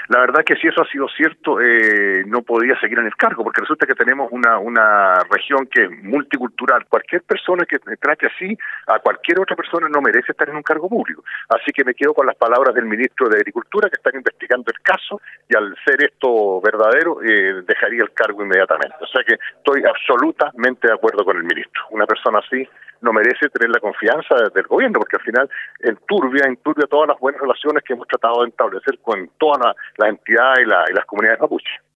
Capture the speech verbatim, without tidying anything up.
La verdad que si eso ha sido cierto, eh, no podía seguir en el cargo, porque resulta que tenemos una, una región que es multicultural. Cualquier persona que trate así a cualquier otra persona no merece estar en un cargo público. Así que me quedo con las palabras del ministro de Agricultura, que están investigando el caso, y al ser esto verdadero, eh, dejaría el cargo inmediatamente. O sea que estoy absolutamente de acuerdo con el ministro. Una persona así no merece tener la confianza del gobierno, porque al final enturbia, enturbia todas las buenas relaciones que hemos tratado de establecer con todas las la entidades y, la, y las comunidades mapuche.